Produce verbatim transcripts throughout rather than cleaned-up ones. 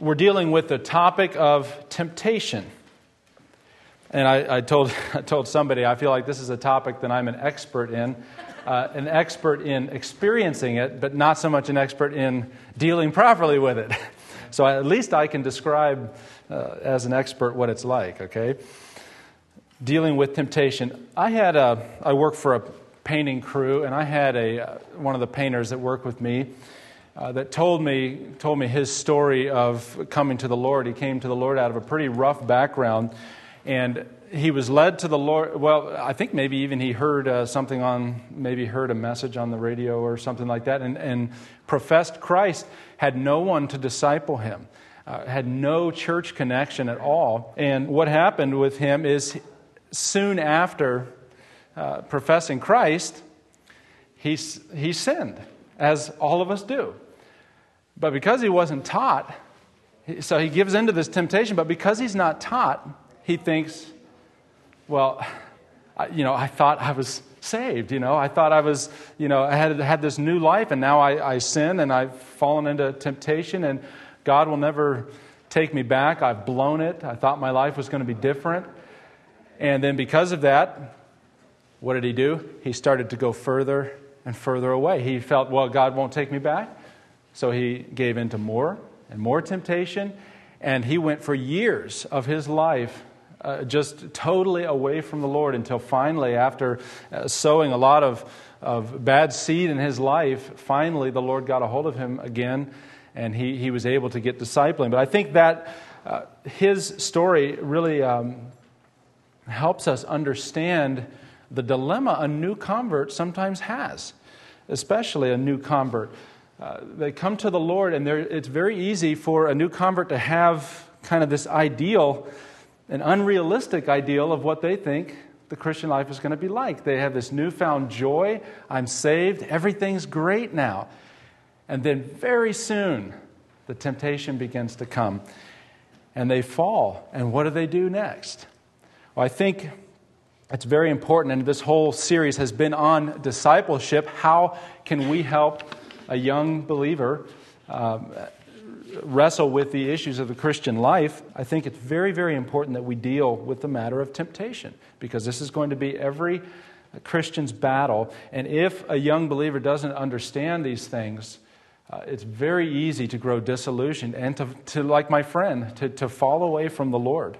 we're dealing with the topic of temptation. And I, I told I told somebody, I feel like this is a topic that I'm an expert in, uh, an expert in experiencing it, but not so much an expert in dealing properly with it. So at least I can describe uh, as an expert what it's like, okay? Dealing with temptation. I had a, I work for a painting crew, and I had a uh, one of the painters that worked with me uh, that told me told me his story of coming to the Lord. He came to the Lord out of a pretty rough background, and he was led to the Lord. Well, I think maybe even he heard uh, something on, maybe heard a message on the radio or something like that, and, and professed Christ, had no one to disciple him, uh, had no church connection at all. And what happened with him is soon after uh, professing Christ, he, he sinned, as all of us do. But because he wasn't taught, so he gives into this temptation, but because he's not taught, he thinks, well, I, you know, I thought I was saved, you know, I thought I was, you know, I had had this new life, and now I, I sin, and I've fallen into temptation, and God will never take me back. I've blown it. I thought my life was going to be different. And then because of that, what did he do? He started to go further and further away. He felt, well, God won't take me back. So he gave in to more and more temptation, and he went for years of his life Uh, just totally away from the Lord, until finally, after uh, sowing a lot of, of bad seed in his life, finally the Lord got a hold of him again, and he, he was able to get discipling. But I think that uh, his story really um, helps us understand the dilemma a new convert sometimes has, especially a new convert. Uh, they come to the Lord, and it's very easy for a new convert to have kind of this ideal, an unrealistic ideal of what they think the Christian life is going to be like. They have this newfound joy. I'm saved. Everything's great now. And then very soon, the temptation begins to come. And they fall. And what do they do next? Well, I think it's very important, and this whole series has been on discipleship. How can we help a young believer um, wrestle with the issues of the Christian life? I think it's very, very important that we deal with the matter of temptation, because this is going to be every Christian's battle. And if a young believer doesn't understand these things, uh, it's very easy to grow disillusioned and to, to like my friend, to, to fall away from the Lord.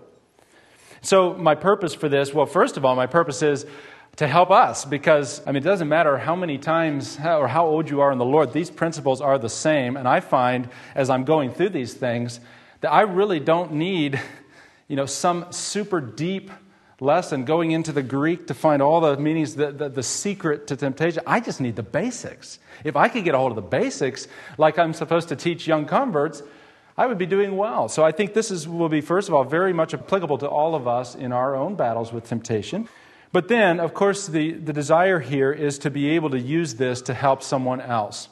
So my purpose for this, well, first of all, my purpose is to help us, because, I mean, it doesn't matter how many times or how old you are in the Lord, these principles are the same. And I find, as I'm going through these things, that I really don't need, you know, some super deep lesson going into the Greek to find all the meanings, the, the, the secret to temptation. I just need the basics. If I could get a hold of the basics, like I'm supposed to teach young converts, I would be doing well. So I think this is will be, first of all, very much applicable to all of us in our own battles with temptation. But then, of course, the, the desire here is to be able to use this to help someone else.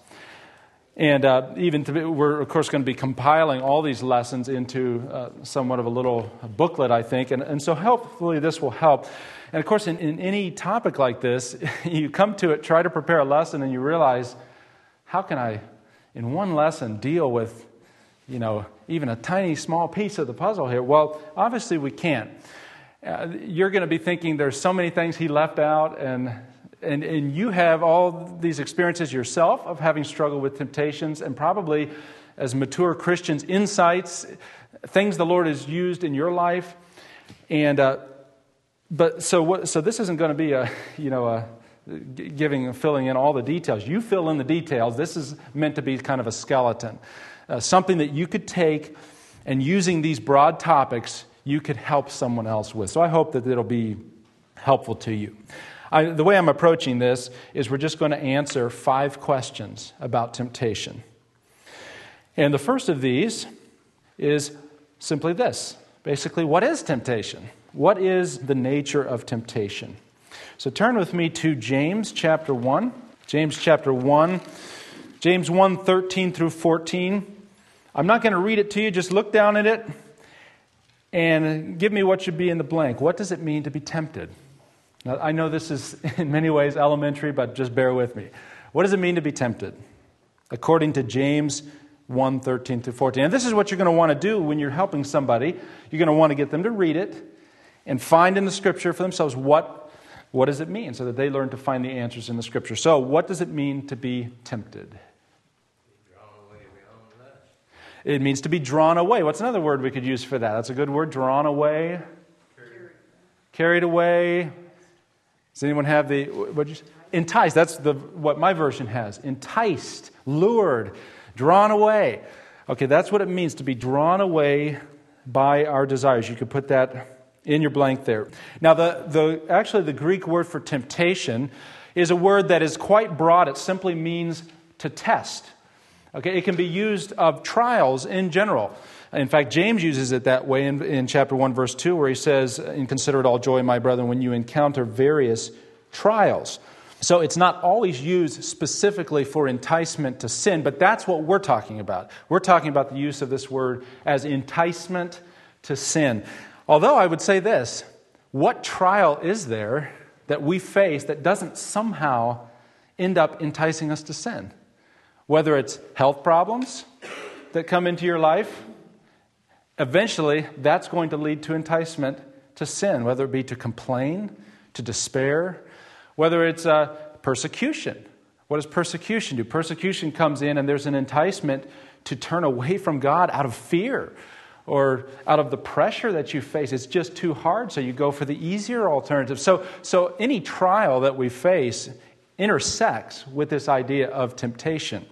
And uh, even to be, we're, of course, going to be compiling all these lessons into uh, somewhat of a little booklet, I think. And, and so hopefully this will help. And, of course, in, in any topic like this, you come to it, try to prepare a lesson, and you realize, how can I, in one lesson, deal with, you know, even a tiny, small piece of the puzzle here? Well, obviously we can't. Uh, you're going to be thinking there's so many things he left out, and, and and you have all these experiences yourself of having struggled with temptations, and probably as mature Christians, insights, things the Lord has used in your life. And uh, but so what? So this isn't going to be a you know a giving filling in all the details. You fill in the details. This is meant to be kind of a skeleton, uh, something that you could take, and using these broad topics, you could help someone else with. So I hope that it'll be helpful to you. I, the way I'm approaching this is we're just going to answer five questions about temptation. And the first of these is simply this. Basically, what is temptation? What is the nature of temptation? So turn with me to James chapter one. James chapter one. James one, thirteen through fourteen. I'm not going to read it to you. Just look down at it and give me what should be in the blank. What does it mean to be tempted? Now, I know this is in many ways elementary, but just bear with me. What does it mean to be tempted? According to James one, thirteen through fourteen. And this is what you're going to want to do when you're helping somebody. You're going to want to get them to read it and find in the Scripture for themselves what, what does it mean, so that they learn to find the answers in the Scripture. So what does it mean to be tempted? It means to be drawn away. What's another word we could use for that? That's a good word, drawn away. Carried, Carried away. Does anyone have the, what did you say? Enticed. That's the what my version has. Enticed, lured, drawn away. Okay, that's what it means to be drawn away by our desires. You could put that in your blank there. Now, the, the actually the Greek word for temptation is a word that is quite broad. It simply means to test. Okay, it can be used of trials in general. In fact, James uses it that way in, in chapter one, verse two, where he says, "And consider it all joy, my brethren, when you encounter various trials." So it's not always used specifically for enticement to sin, but that's what we're talking about. We're talking about the use of this word as enticement to sin. Although I would say this, what trial is there that we face that doesn't somehow end up enticing us to sin? Whether it's health problems that come into your life, eventually that's going to lead to enticement to sin, whether it be to complain, to despair, whether it's uh, persecution. What does persecution do? Persecution comes in and there's an enticement to turn away from God out of fear or out of the pressure that you face. It's just too hard, so you go for the easier alternative. So, so any trial that we face intersects with this idea of temptation.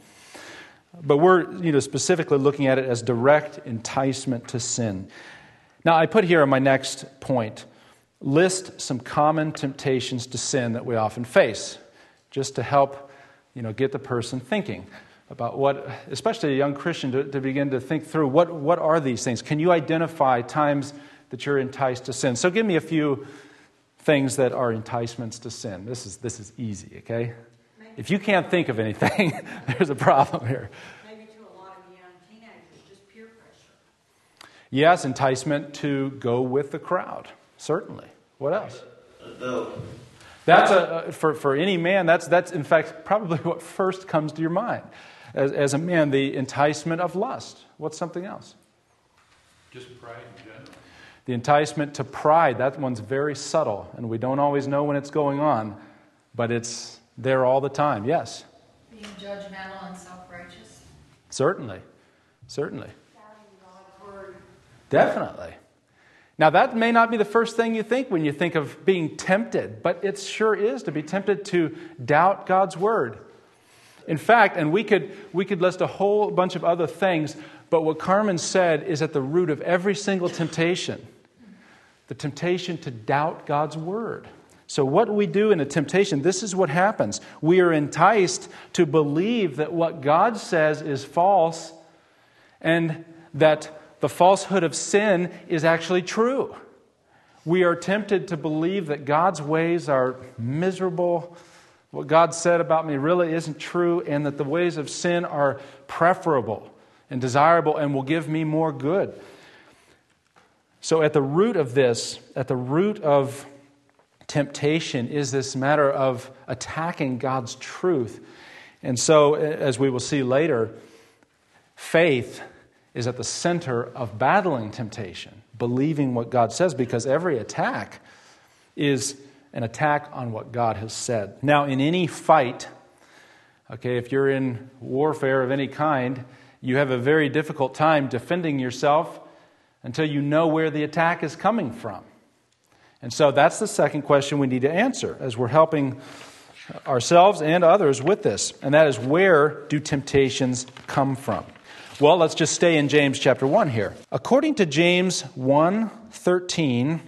But we're, you know, specifically looking at it as direct enticement to sin. Now, I put here on my next point, list some common temptations to sin that we often face, just to help, you know, get the person thinking about what, especially a young Christian, to, to begin to think through what, what are these things? Can you identify times that you're enticed to sin? So give me a few things that are enticements to sin. This is this is easy, okay? If you can't think of anything, there's a problem here. Maybe to a lot of young teenagers, just peer pressure. Yes, enticement to go with the crowd, certainly. What else? That's a for for any man. That's that's in fact probably what first comes to your mind as as a man. The enticement of lust. What's something else? Just pride in general. The enticement to pride. That one's very subtle, and we don't always know when it's going on, but it's there all the time. Yes. Being judgmental and self-righteous. Certainly, certainly. Doubting God's word. Definitely. Now, that may not be the first thing you think when you think of being tempted, but it sure is to be tempted to doubt God's word. In fact, and we could we could list a whole bunch of other things, but what Carmen said is at the root of every single temptation, the temptation to doubt God's word. So what do we do in a temptation? This is what happens. We are enticed to believe that what God says is false and that the falsehood of sin is actually true. We are tempted to believe that God's ways are miserable, what God said about me really isn't true, and that the ways of sin are preferable and desirable and will give me more good. So at the root of this, at the root of temptation is this matter of attacking God's truth. And so, as we will see later, faith is at the center of battling temptation, believing what God says, because every attack is an attack on what God has said. Now, in any fight, okay, if you're in warfare of any kind, you have a very difficult time defending yourself until you know where the attack is coming from. And so that's the second question we need to answer as we're helping ourselves and others with this. And that is, where do temptations come from? Well, let's just stay in James chapter one here. According to James one thirteen,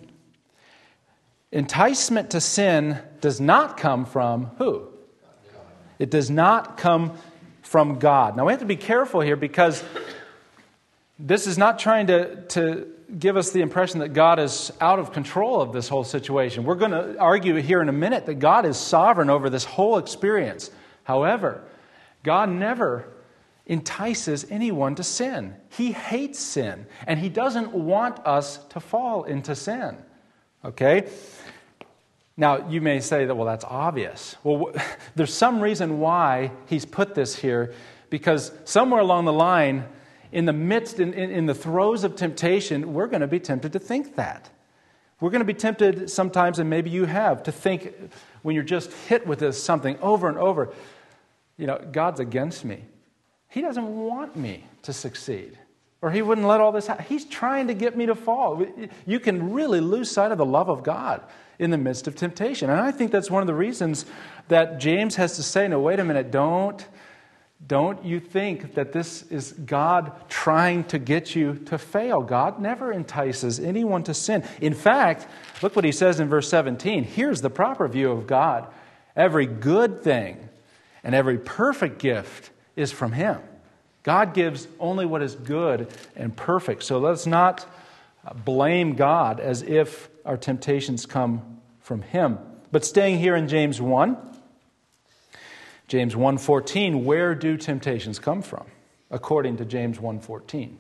enticement to sin does not come from who? It does not come from God. Now we have to be careful here, because this is not trying to, to give us the impression that God is out of control of this whole situation. We're going to argue here in a minute that God is sovereign over this whole experience. However, God never entices anyone to sin. He hates sin, and He doesn't want us to fall into sin. Okay? Now, you may say that, well, that's obvious. Well, there's some reason why He's put this here, Because somewhere along the line, in the midst, in, in, in the throes of temptation, we're going to be tempted to think that. We're going to be tempted sometimes, and maybe you have, to think when you're just hit with this something over and over, you know, God's against me. He doesn't want me to succeed. Or He wouldn't let all this happen. He's trying to get me to fall. You can really lose sight of the love of God in the midst of temptation. And I think that's one of the reasons that James has to say, no, wait a minute, don't, don't you think that this is God trying to get you to fail. God never entices anyone to sin. In fact, look what he says in verse seventeen. Here's the proper view of God. Every good thing and every perfect gift is from Him. God gives only what is good and perfect. So let's not blame God as if our temptations come from Him. But staying here in James one, James one fourteen, where do temptations come from? According to James one fourteen.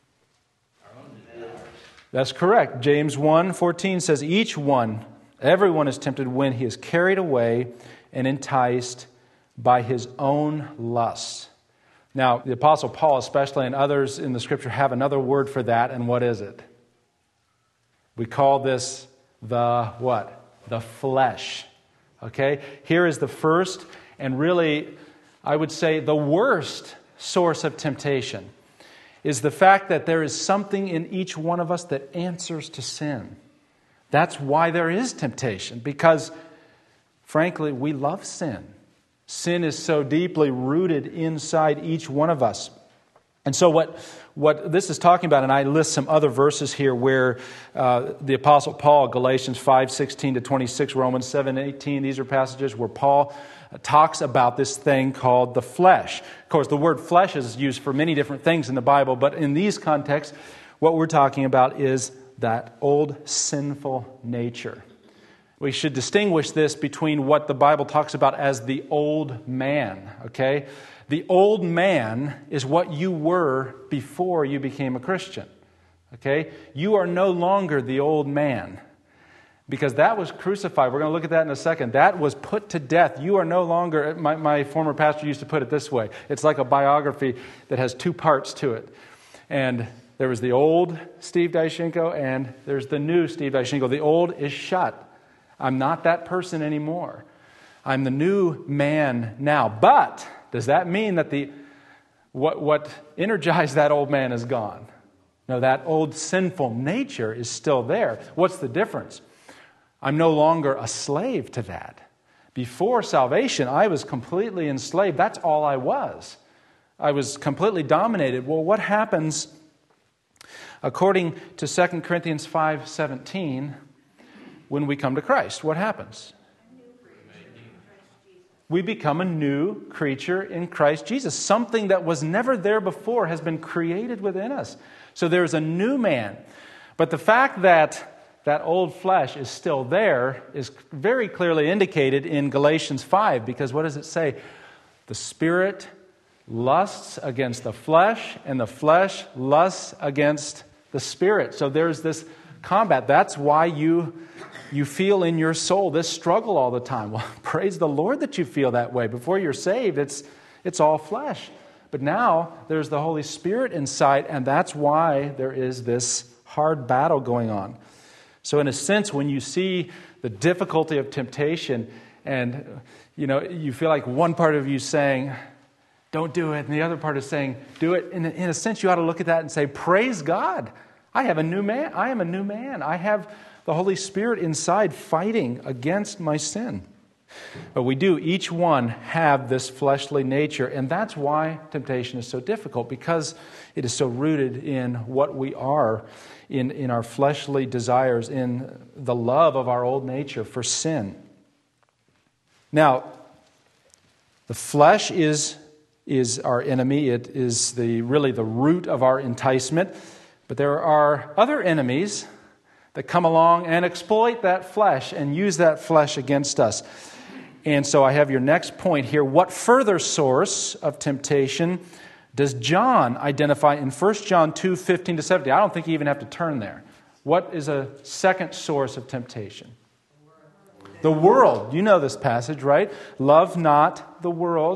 That's correct. James one fourteen says, each one, everyone is tempted when he is carried away and enticed by his own lusts. Now, the Apostle Paul especially and others in the Scripture have another word for that, and what is it? We call this the what? The flesh. Okay? Here is the first and really, I would say, the worst source of temptation is the fact that there is something in each one of us that answers to sin. That's why there is temptation, because, frankly, we love sin. Sin is so deeply rooted inside each one of us. And so what, what this is talking about, and I list some other verses here where uh, the Apostle Paul, Galatians five sixteen to twenty-six, Romans seven eighteen, these are passages where Paul talks about this thing called the flesh. Of course, the word flesh is used for many different things in the Bible, but in these contexts, what we're talking about is that old sinful nature. We should distinguish this between what the Bible talks about as the old man, okay? The old man is what you were before you became a Christian, okay? You are no longer the old man because that was crucified. We're going to look at that in a second. That was put to death. You are no longer, my, my former pastor used to put it this way. It's like a biography that has two parts to it. And there was the old Steve Dyschenko and there's the new Steve Dyschenko. The old is shut. I'm not that person anymore. I'm the new man now. But does that mean that the what, what energized that old man is gone? No, that old sinful nature is still there. What's the difference? I'm no longer a slave to that. Before salvation, I was completely enslaved. That's all I was. I was completely dominated. Well, what happens according to Second Corinthians five seventeen? When we come to Christ, what happens? We become a new creature in Christ Jesus. Something that was never there before has been created within us. So there's a new man. But the fact that that old flesh is still there is very clearly indicated in Galatians five, because what does it say? The Spirit lusts against the flesh, and the flesh lusts against the Spirit. So there's this combat. That's why you you feel in your soul this struggle all the time. Well, praise the Lord that you feel that way. Before you're saved, it's it's all flesh. But now there's the Holy Spirit inside, and that's why there is this hard battle going on. So in a sense, when you see the difficulty of temptation and you know you feel like one part of you saying, don't do it, and the other part is saying, do it, in a, in a sense you ought to look at that and say, praise God. I have a new man. I am a new man. I have the Holy Spirit inside fighting against my sin. But we do, each one, have this fleshly nature, and that's why temptation is so difficult, because it is so rooted in what we are, in, in our fleshly desires, in the love of our old nature for sin. Now, the flesh is, is our enemy. It is the really the root of our enticement. But there are other enemies that come along and exploit that flesh and use that flesh against us. And so I have your next point here. What further source of temptation does John identify in First John two, fifteen to seventeen? I don't think you even have to turn there. What is a second source of temptation? The world. You know this passage, right? Love not the world,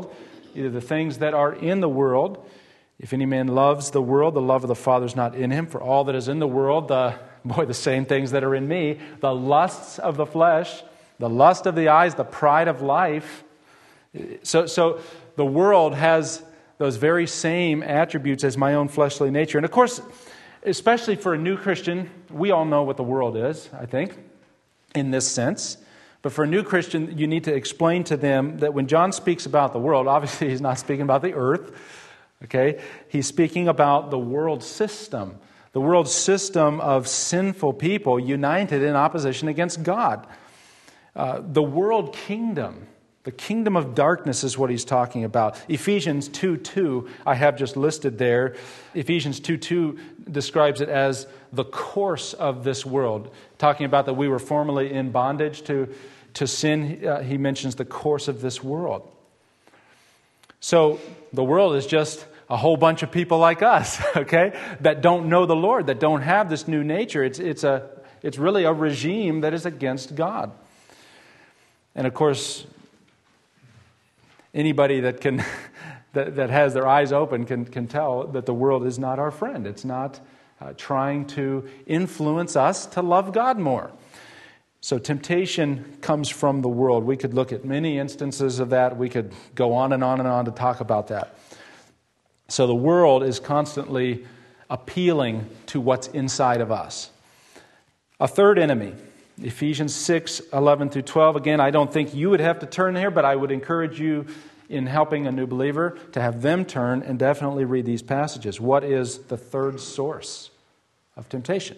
either the things that are in the world. If any man loves the world, the love of the Father is not in him. For all that is in the world, the boy, the same things that are in me, the lusts of the flesh, the lust of the eyes, the pride of life. So, so the world has those very same attributes as my own fleshly nature. And of course, especially for a new Christian, we all know what the world is, I think, in this sense. But for a new Christian, you need to explain to them that when John speaks about the world, obviously he's not speaking about the earth, okay? He's speaking about the world system, the world system of sinful people united in opposition against God. Uh, the world kingdom, the kingdom of darkness is what he's talking about. Ephesians two two, I have just listed there. Ephesians two two describes it as the course of this world. Talking about that we were formerly in bondage to, to sin, uh, he mentions the course of this world. So the world is just a whole bunch of people like us, okay, that don't know the Lord, that don't have this new nature. It's, it's, a, it's really a regime that is against God. And of course, anybody that can that, that has their eyes open can, can tell that the world is not our friend. It's not uh, trying to influence us to love God more. So temptation comes from the world. We could look at many instances of that. We could go on and on and on to talk about that. So the world is constantly appealing to what's inside of us. A third enemy, Ephesians six, eleven through twelve. Again, I don't think you would have to turn here, but I would encourage you in helping a new believer to have them turn and definitely read these passages. What is the third source of temptation?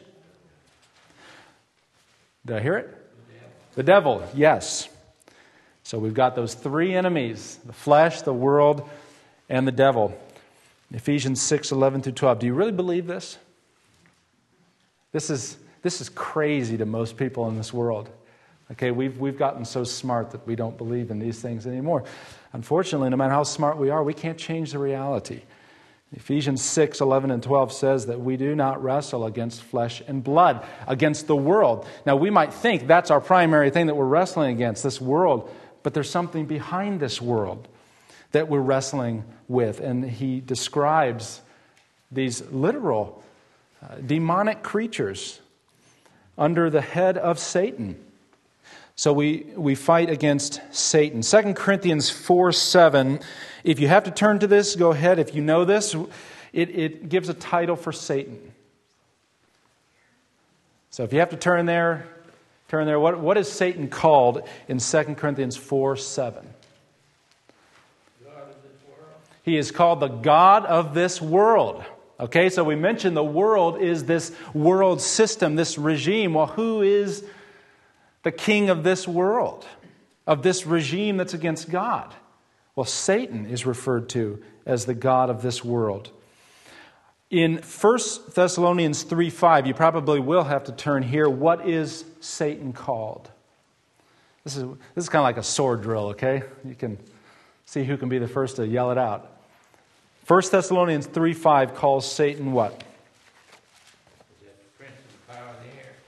Did I hear it? The devil. The devil, yes. So we've got those three enemies, the flesh, the world, and the devil. Ephesians six, eleven through twelve. Do you really believe this? This is this is crazy to most people in this world. Okay, we've we've gotten so smart that we don't believe in these things anymore. Unfortunately, no matter how smart we are, we can't change the reality. Ephesians six, eleven and twelve says that we do not wrestle against flesh and blood, against the world. Now, we might think that's our primary thing that we're wrestling against, this world, but there's something behind this world that we're wrestling with. And he describes these literal uh, demonic creatures under the head of Satan. So we, we fight against Satan. Second Corinthians four seven. If you have to turn to this, go ahead. If you know this, it, it gives a title for Satan. So if you have to turn there, turn there. What, what is Satan called in Second Corinthians four seven? He is called the God of this world. Okay, so we mentioned the world is this world system, this regime. Well, who is the king of this world, of this regime that's against God? Well, Satan is referred to as the god of this world. In First Thessalonians three five, you probably will have to turn here. What is Satan called? This is, this is kind of like a sword drill, okay? You can see who can be the first to yell it out. First Thessalonians three five calls Satan what? Prince of the power of the air.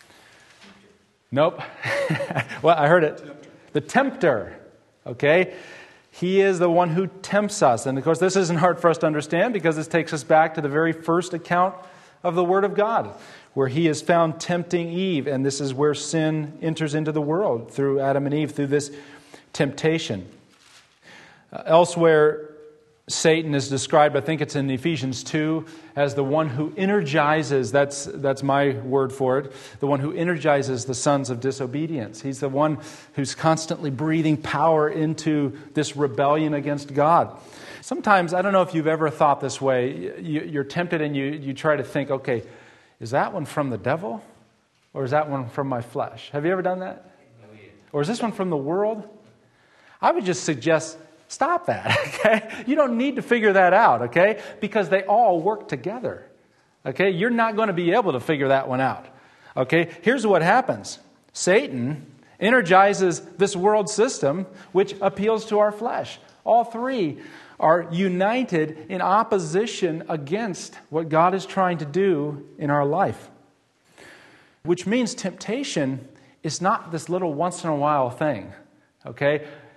Nope. Well, I heard it. The tempter. Okay? He is the one who tempts us. And of course, this isn't hard for us to understand because this takes us back to the very first account of the Word of God, where he is found tempting Eve. And this is where sin enters into the world through Adam and Eve, through this temptation. Uh, elsewhere, Satan is described, I think it's in Ephesians two, as the one who energizes, that's that's my word for it, the one who energizes the sons of disobedience. He's the one who's constantly breathing power into this rebellion against God. Sometimes, I don't know if you've ever thought this way, you, you're tempted and you, you try to think, okay, is that one from the devil or is that one from my flesh? Have you ever done that? Or is this one from the world? I would just suggest stop that, okay? You don't need to figure that out, okay? Because they all work together, okay? You're not going to be able to figure that one out, okay? Here's what happens. Satan energizes this world system, which appeals to our flesh. All three are united in opposition against what God is trying to do in our life. Which means temptation is not this little once in a while thing, okay?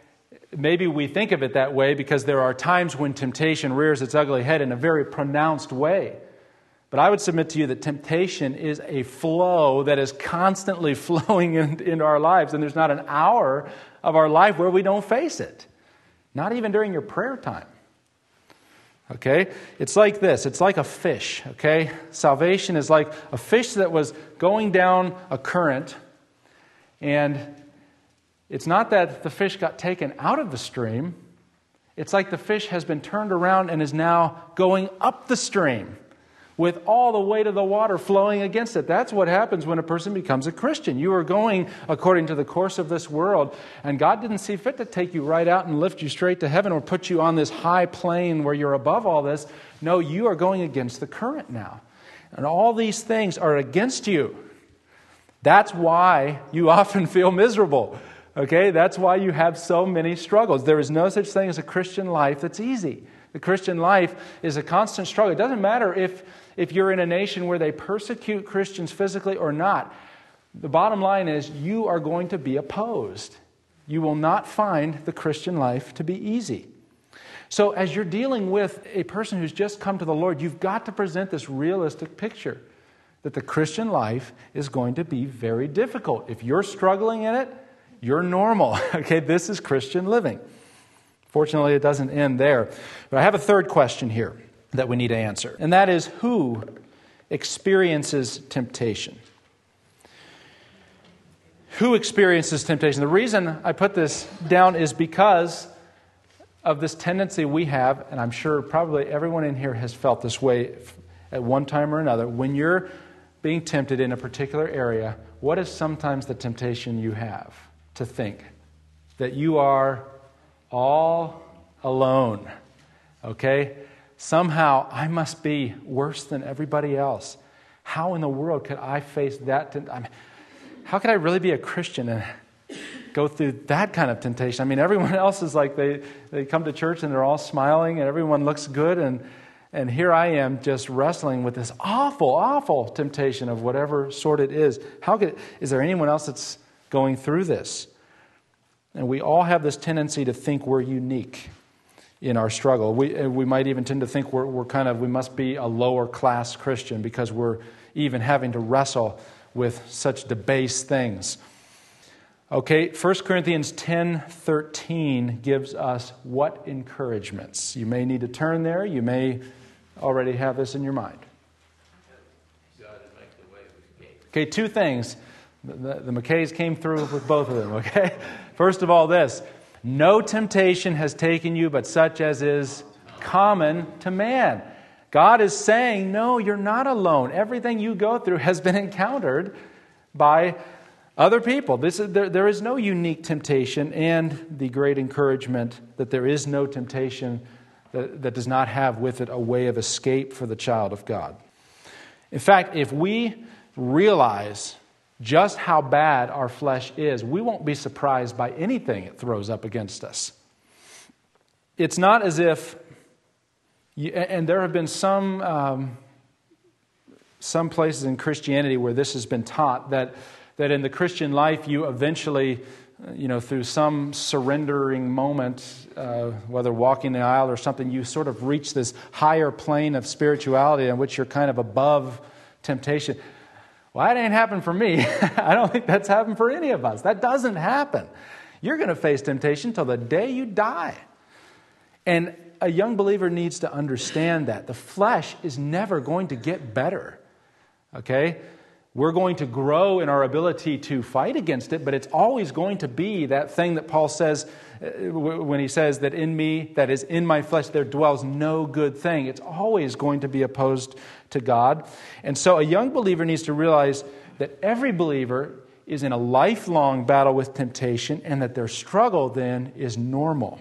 maybe we think of it that way because there are times when temptation rears its ugly head in a very pronounced way. But I would submit to you that temptation is a flow that is constantly flowing in, into our lives, and there's not an hour of our life where we don't face it. Not even during your prayer time. Okay? It's like this. It's like a fish. Okay? Salvation is like a fish that was going down a current, and it's not that the fish got taken out of the stream. It's like the fish has been turned around and is now going up the stream with all the weight of the water flowing against it. That's what happens when a person becomes a Christian. You are going according to the course of this world, and God didn't see fit to take you right out and lift you straight to heaven or put you on this high plane where you're above all this. No, you are going against the current now. And all these things are against you. That's why you often feel miserable. Okay, that's why you have so many struggles. There is no such thing as a Christian life that's easy. The Christian life is a constant struggle. It doesn't matter if, if you're in a nation where they persecute Christians physically or not. The bottom line is you are going to be opposed. You will not find the Christian life to be easy. So as you're dealing with a person who's just come to the Lord, you've got to present this realistic picture that the Christian life is going to be very difficult. If you're struggling in it, you're normal. Okay, this is Christian living. Fortunately, it doesn't end there. But I have a third question here that we need to answer. And that is, who experiences temptation? Who experiences temptation? The reason I put this down is because of this tendency we have, and I'm sure probably everyone in here has felt this way at one time or another. When you're being tempted in a particular area, what is sometimes the temptation you have? To think that you are all alone. Okay? Somehow I must be worse than everybody else. How in the world could I face that? T- I mean, how could I really be a Christian and go through that kind of temptation? I mean, everyone else is like, they, they come to church and they're all smiling and everyone looks good, and and here I am just wrestling with this awful, awful temptation of whatever sort it is. How could, is there anyone else that's going through this? And we all have this tendency to think we're unique in our struggle. We we might even tend to think we're, we're kind of, we must be a lower class Christian because we're even having to wrestle with such debased things. Okay, First Corinthians ten thirteen gives us what encouragements? You may need to turn there. You may already have this in your mind. Okay, two things. The, the McKays came through with both of them, okay? First of all, this. No temptation has taken you but such as is common to man. God is saying, no, you're not alone. Everything you go through has been encountered by other people. This is, there, there is no unique temptation, and the great encouragement that there is no temptation that, that does not have with it a way of escape for the child of God. In fact, if we realize just how bad our flesh is, we won't be surprised by anything it throws up against us. It's not as if, you, and there have been some um, some places in Christianity where this has been taught, that that in the Christian life you eventually, you know, through some surrendering moment, uh, whether walking the aisle or something, you sort of reach this higher plane of spirituality in which you're kind of above temptation. Well, that ain't happened for me. I don't think that's happened for any of us. That doesn't happen. You're going to face temptation till the day you die. And a young believer needs to understand that. The flesh is never going to get better. Okay? We're going to grow in our ability to fight against it, but it's always going to be that thing that Paul says when he says that in me, that is in my flesh, there dwells no good thing. It's always going to be opposed to God. And so a young believer needs to realize that every believer is in a lifelong battle with temptation, and that their struggle then is normal.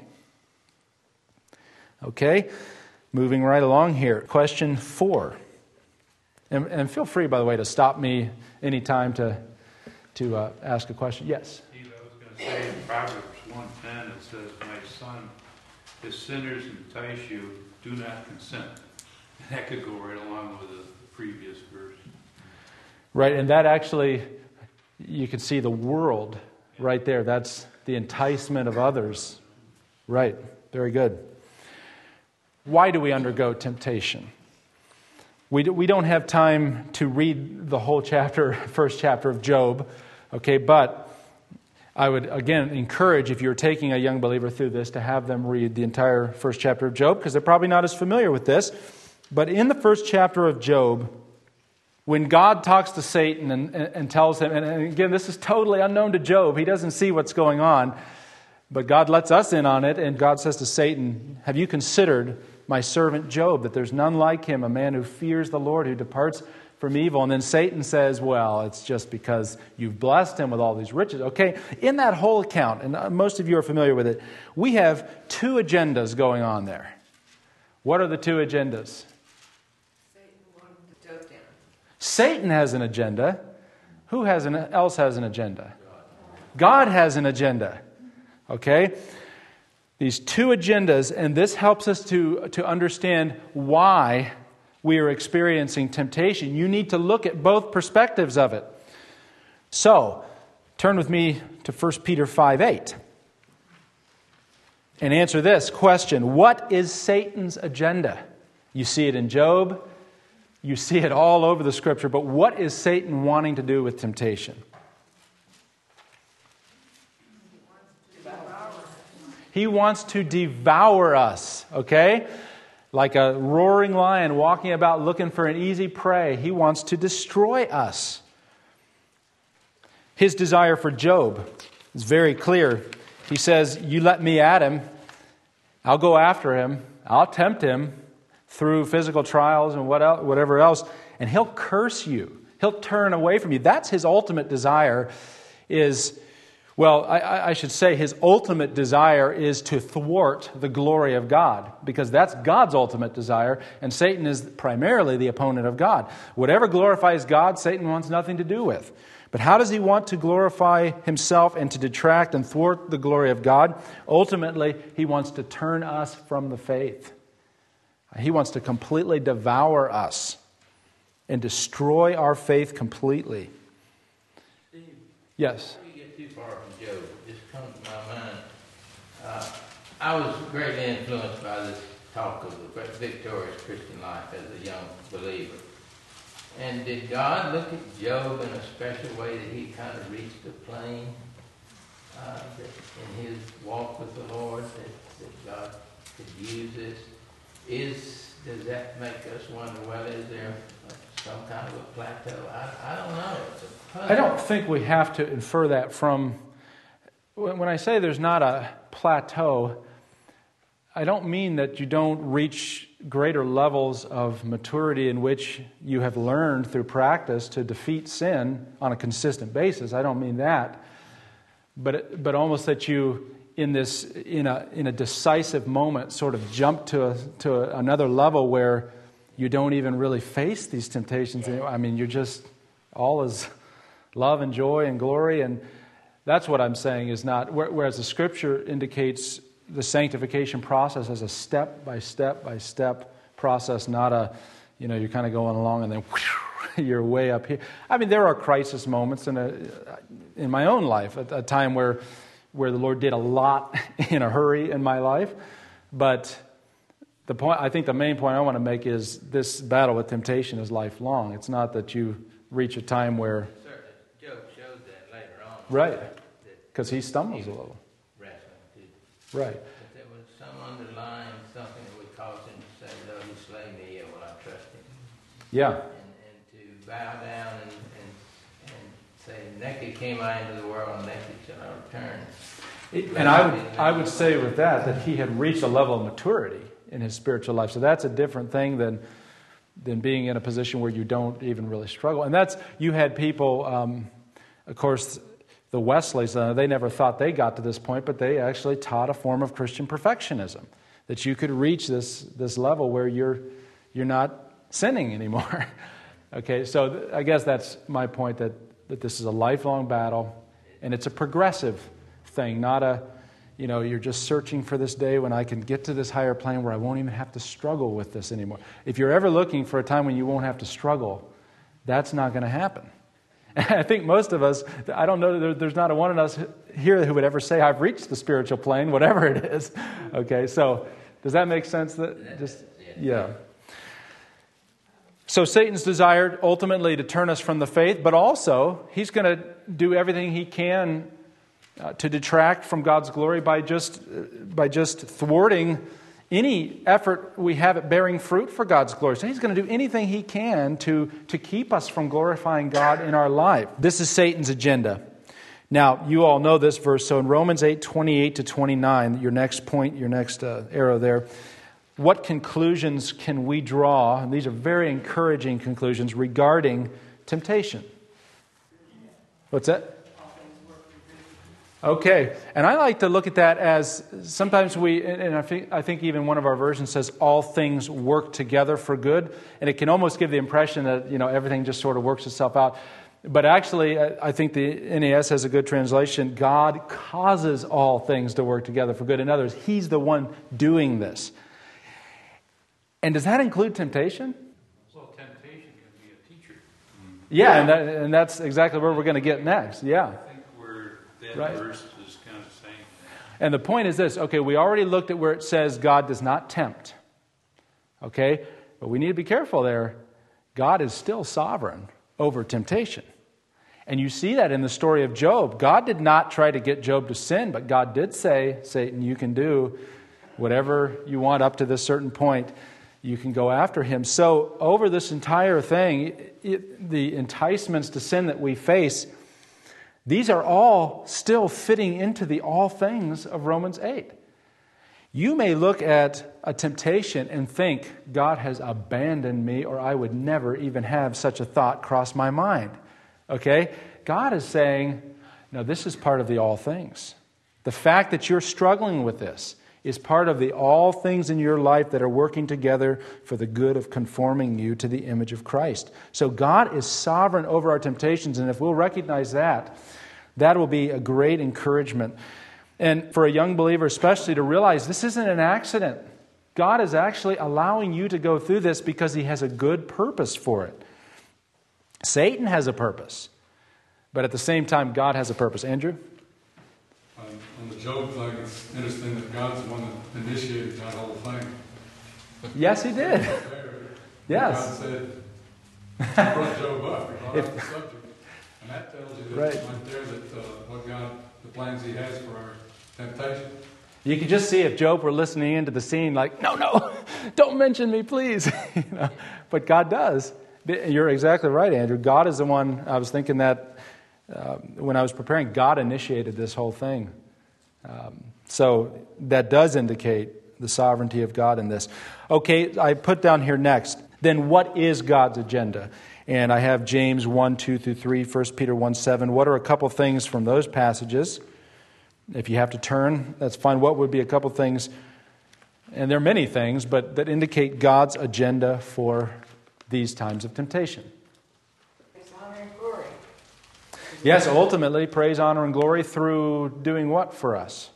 Okay, moving right along here. Question four. And, and feel free, by the way, to stop me anytime to to uh, ask a question. Yes? Steve, I was going to say in Proverbs one ten, it says, my son, if sinners entice you, do not consent. And that could go right along with the previous verse. Right, and that actually, you can see the world right there. That's the enticement of others Right. Very good. Why do we undergo temptation? We do, we don't have time to read the whole chapter, first chapter of Job, okay, but I would, again, encourage, if you're taking a young believer through this, to have them read the entire first chapter of Job, because they're probably not as familiar with this. But in the first chapter of Job, when God talks to Satan and, and, and tells him, and, and again, this is totally unknown to Job. He doesn't see what's going on, but God lets us in on it, and God says to Satan, have you considered my servant Job, that there's none like him, a man who fears the Lord, who departs from evil? And then Satan says, well, it's just because you've blessed him with all these riches. Okay, in that whole account, and most of you are familiar with it, we have two agendas going on there. What are the two agendas? Satan wanted to Job down. Satan has an agenda. Who has an, else has an agenda? God has an agenda. Okay? These two agendas, and this helps us to, to understand why we are experiencing temptation. You need to look at both perspectives of it. So, turn with me to First Peter five eight. And answer this question: what is Satan's agenda? You see it in Job. You see it all over the Scripture. But what is Satan wanting to do with temptation? He wants to devour us, okay? Like a roaring lion walking about looking for an easy prey. He wants to destroy us. His desire for Job is very clear. He says, you let me at him, I'll go after him, I'll tempt him through physical trials and what else, whatever else, and he'll curse you. He'll turn away from you. That's his ultimate desire is... Well, I, I should say his ultimate desire is to thwart the glory of God, because that's God's ultimate desire, and Satan is primarily the opponent of God. Whatever glorifies God, Satan wants nothing to do with. But how does he want to glorify himself and to detract and thwart the glory of God? Ultimately, he wants to turn us from the faith. He wants to completely devour us and destroy our faith completely. Steve, yes? Before you get too far from Job, it just comes to my mind. Uh, I was greatly influenced by this talk of the victorious Christian life as a young believer. And did God look at Job in a special way that he kind of reached a plane uh, that in his walk with the Lord that, that God could use this? Is does that make us wonder, well, is there some kind of a plateau? I, I don't know. It's a puzzle. I don't think we have to infer that from... When I say there's not a plateau, I don't mean that you don't reach greater levels of maturity in which you have learned through practice to defeat sin on a consistent basis. I don't mean that. But but almost that you, in this in a in a decisive moment, sort of jump to a, to another level where you don't even really face these temptations anymore. I mean, you're just all is love and joy and glory, and that's what I'm saying is not. Whereas the Scripture indicates the sanctification process as a step by step by step process, not a, you know, you're kind of going along and then whoosh, you're way up here. I mean, there are crisis moments in a in my own life, a, a time where where the Lord did a lot in a hurry in my life, but. The point, I think the main point I want to make is this battle with temptation is lifelong. It's not that you reach a time where... Certainly, Job shows that later on. Right, because he stumbles a little. Wrestling too. Right. But there was some underlying something that would cause him to say, though he slay me, yet will I trust him. Yeah. And, and to bow down and, and, and say, naked came I into the world, and naked shall I return. It, and I would, I would say with that, that he had reached a level of maturity in his spiritual life. So that's a different thing than than being in a position where you don't even really struggle. And that's, you had people, um, of course, the Wesleys, uh, they never thought they got to this point, but they actually taught a form of Christian perfectionism, that you could reach this this level where you're you're not sinning anymore. Okay, so th- I guess that's my point, that, that this is a lifelong battle, and it's a progressive thing, not a, you know, you're just searching for this day when I can get to this higher plane where I won't even have to struggle with this anymore. If you're ever looking for a time when you won't have to struggle, that's not going to happen. And I think most of us, I don't know, there, there's not a one of us here who would ever say, I've reached the spiritual plane, whatever it is. Okay, so does that make sense? That just yeah. So Satan's desired ultimately to turn us from the faith, but also he's going to do everything he can uh, to detract from God's glory by just uh, by just thwarting any effort we have at bearing fruit for God's glory. So he's going to do anything he can to, to keep us from glorifying God in our life. This is Satan's agenda. Now, you all know this verse. So in Romans eight, twenty-eight to twenty-nine, your next point, your next uh, arrow there, what conclusions can we draw? And these are very encouraging conclusions regarding temptation. What's that? Okay, and I like to look at that as sometimes we, and I think, I think even one of our versions says all things work together for good, and it can almost give the impression that, you know, everything just sort of works itself out. But actually, I think the N A S has a good translation. God causes all things to work together for good. In other words, He's the one doing this. And does that include temptation? Well, temptation can be a teacher. Yeah, and, that, and that's exactly where we're going to get next. Yeah. I think where that Right. verse is kind of saying. And the point is this. Okay, we already looked at where it says God does not tempt. Okay? But we need to be careful there. God is still sovereign over temptation. And you see that in the story of Job. God did not try to get Job to sin, but God did say, Satan, you can do whatever you want up to this certain point. You can go after him. So over this entire thing, it, the enticements to sin that we face, these are all still fitting into the all things of Romans eight. You may look at a temptation and think, God has abandoned me, or I would never even have such a thought cross my mind. Okay? God is saying, no, this is part of the all things. The fact that you're struggling with this is part of the all things in your life that are working together for the good of conforming you to the image of Christ. So God is sovereign over our temptations, and if we'll recognize that, that will be a great encouragement. And for a young believer especially, to realize this isn't an accident. God is actually allowing you to go through this because He has a good purpose for it. Satan has a purpose, but at the same time, God has a purpose. Andrew? Um, on the Job thing, it's interesting that God's the one that initiated that whole thing. Yes, He did. Yes. God said, He brought Job up, He brought If- up the subject. And that tells you that Right. right there that uh, what God, the plans He has for our temptation. You could just see if Job were listening into the scene like, no, no, don't mention me, please. You know? But God does. You're exactly right, Andrew. God is the one, I was thinking that uh, when I was preparing, God initiated this whole thing. Um, so that does indicate the sovereignty of God in this. Okay, I put down here next, then what is God's agenda? And I have James one, two through three, First Peter one, seven. What are a couple things from those passages? If you have to turn, that's fine. What would be a couple things? And there are many things, but that indicate God's agenda for these times of temptation. Praise, honor, and glory. Yes, ultimately, praise, honor, and glory through doing what for us?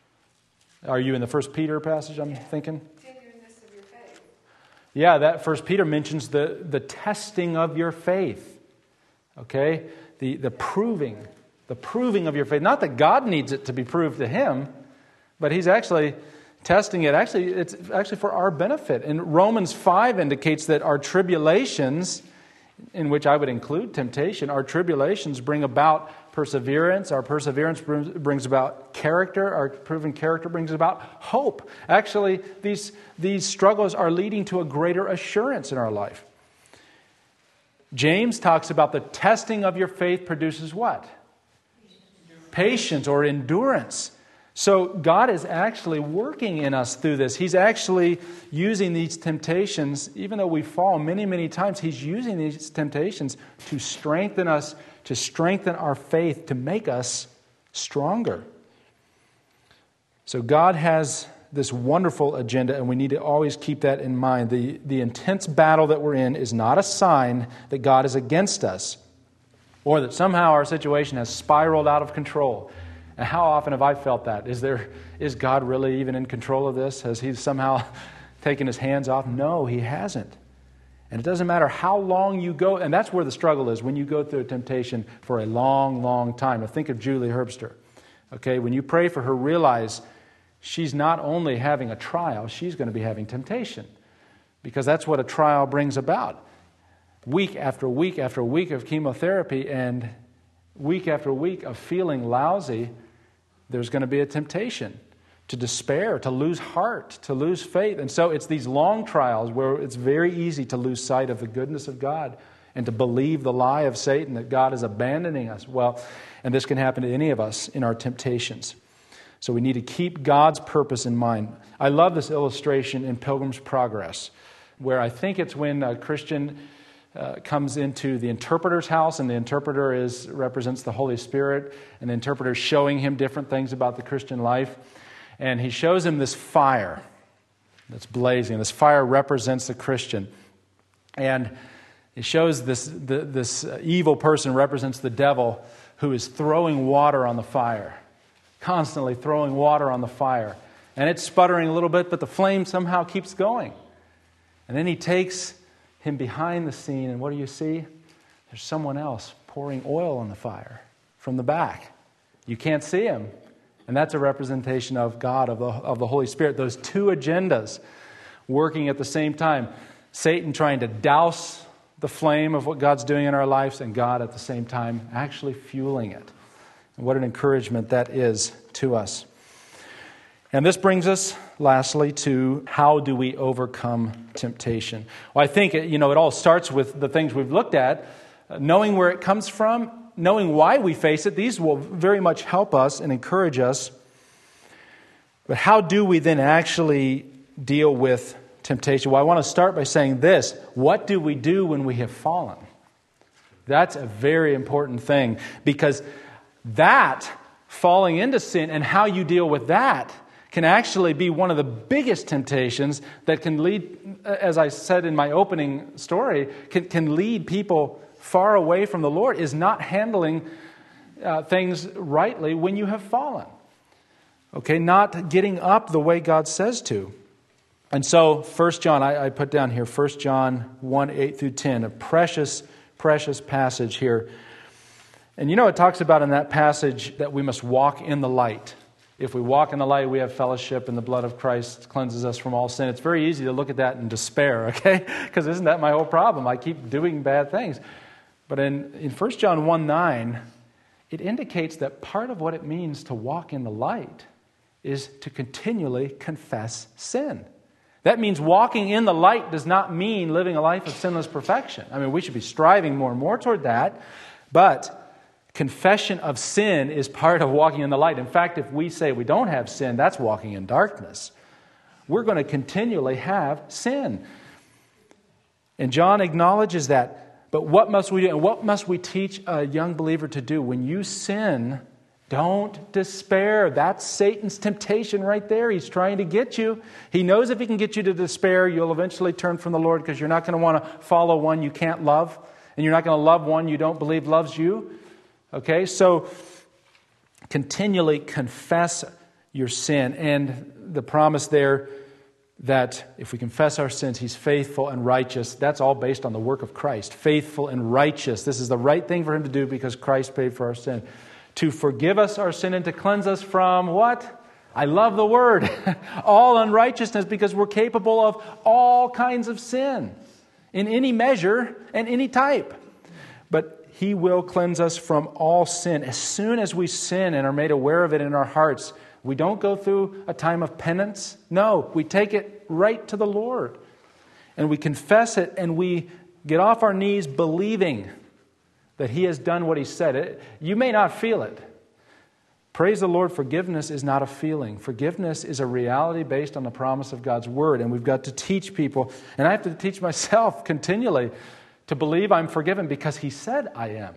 Are you in the First Peter passage, I'm thinking? Genuineness of your faith. Yeah, that First Peter mentions the, the testing of your faith. Okay? The, the proving. The proving of your faith. Not that God needs it to be proved to Him, but He's actually testing it. Actually, it's actually for our benefit. And Romans five indicates that our tribulations, in which I would include temptation, our tribulations bring about perseverance. Our perseverance brings about character. Our proven character brings about hope. Actually, these, these struggles are leading to a greater assurance in our life. James talks about the testing of your faith produces what? Patience or endurance. So God is actually working in us through this. He's actually using these temptations, even though we fall many, many times, He's using these temptations to strengthen us, to strengthen our faith, to make us stronger. So God has this wonderful agenda, and we need to always keep that in mind. The, the intense battle that we're in is not a sign that God is against us, or that somehow our situation has spiraled out of control. And how often have I felt that? Is there, is God really even in control of this? Has He somehow taken His hands off? No, He hasn't. And it doesn't matter how long you go, and that's where the struggle is, when you go through a temptation for a long, long time. Now think of Julie Herbster. Okay, when you pray for her, realize she's not only having a trial, she's going to be having temptation. Because that's what a trial brings about. Week after week after week of chemotherapy and week after week of feeling lousy, there's going to be a temptation to despair, to lose heart, to lose faith. And so it's these long trials where it's very easy to lose sight of the goodness of God and to believe the lie of Satan that God is abandoning us. Well, and this can happen to any of us in our temptations. So we need to keep God's purpose in mind. I love this illustration in Pilgrim's Progress, where I think it's when a Christian uh, comes into the interpreter's house, and the interpreter is represents the Holy Spirit, and the interpreter is showing him different things about the Christian life. And he shows him this fire that's blazing. This fire represents the Christian. And it shows this, the, this evil person represents the devil, who is throwing water on the fire. Constantly throwing water on the fire. And it's sputtering a little bit, but the flame somehow keeps going. And then he takes him behind the scene, and what do you see? There's someone else pouring oil on the fire from the back. You can't see him. And that's a representation of God, of the, of the Holy Spirit. Those two agendas working at the same time. Satan trying to douse the flame of what God's doing in our lives, and God at the same time actually fueling it. And what an encouragement that is to us. And this brings us, lastly, to how do we overcome temptation? Well, I think, you know, it all starts with the things we've looked at, knowing where it comes from, knowing why we face it. These will very much help us and encourage us. But how do we then actually deal with temptation? Well, I want to start by saying this. What do we do when we have fallen? That's a very important thing, because that, falling into sin, and how you deal with that can actually be one of the biggest temptations that can lead, as I said in my opening story, can, can lead people far away from the Lord, is not handling uh, things rightly when you have fallen. Okay, not getting up the way God says to. And so, First John, I, I put down here, First John one, eight through ten, a precious, precious passage here. And you know, it talks about in that passage that we must walk in the light. If we walk in the light, we have fellowship, and the blood of Christ cleanses us from all sin. It's very easy to look at that and despair, okay? Because isn't that my whole problem? I keep doing bad things. But in, in First John one, nine, it indicates that part of what it means to walk in the light is to continually confess sin. That means walking in the light does not mean living a life of sinless perfection. I mean, we should be striving more and more toward that, but confession of sin is part of walking in the light. In fact, if we say we don't have sin, that's walking in darkness. We're going to continually have sin. And John acknowledges that. But what must we do? And what must we teach a young believer to do? When you sin, don't despair. That's Satan's temptation right there. He's trying to get you. He knows if he can get you to despair, you'll eventually turn from the Lord, because you're not going to want to follow one you can't love. And you're not going to love one you don't believe loves you. Okay, so continually confess your sin. And the promise there that if we confess our sins, He's faithful and righteous. That's all based on the work of Christ. Faithful and righteous. This is the right thing for Him to do because Christ paid for our sin. To forgive us our sin and to cleanse us from what? I love the word. All unrighteousness, because we're capable of all kinds of sin in any measure and any type. But He will cleanse us from all sin. As soon as we sin and are made aware of it in our hearts, we don't go through a time of penance. No, we take it right to the Lord. And we confess it, and we get off our knees believing that He has done what He said. It, you may not feel it. Praise the Lord, forgiveness is not a feeling. Forgiveness is a reality based on the promise of God's Word. And we've got to teach people, and I have to teach myself continually to believe I'm forgiven because He said I am.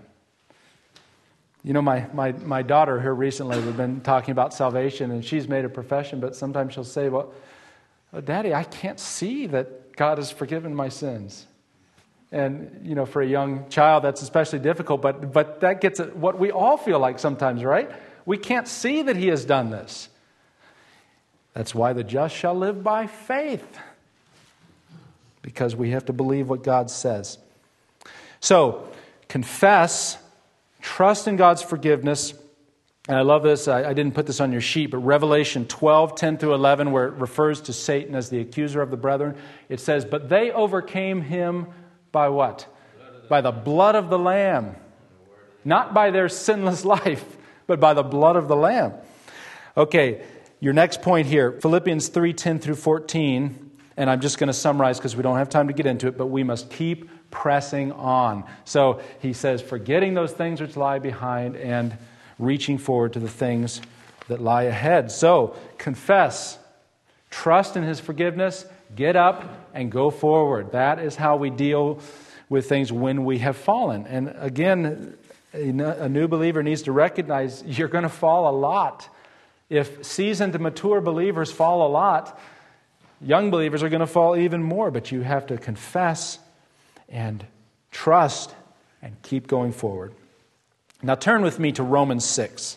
You know, my, my, my daughter here recently, we've been talking about salvation, and she's made a profession, but sometimes she'll say, well, oh, Daddy, I can't see that God has forgiven my sins. And, you know, for a young child, that's especially difficult, but, but that gets at what we all feel like sometimes, right? We can't see that He has done this. That's why the just shall live by faith. because we have to believe what God says. So, confess, trust in God's forgiveness. And I love this. I, I didn't put this on your sheet, but Revelation twelve, ten through eleven, where it refers to Satan as the accuser of the brethren, it says, but they overcame him by what? By the blood of the Lamb. Not by their sinless life, but by the blood of the Lamb. Okay, your next point here, Philippians three, ten through fourteen. And I'm just going to summarize because we don't have time to get into it, but we must keep pressing on. So he says, forgetting those things which lie behind and reaching forward to the things that lie ahead. So confess, trust in His forgiveness, get up and go forward. That is how we deal with things when we have fallen. And again, a new believer needs to recognize you're going to fall a lot. If seasoned to mature believers fall a lot, young believers are going to fall even more, but you have to confess and trust and keep going forward. Now turn with me to Romans six.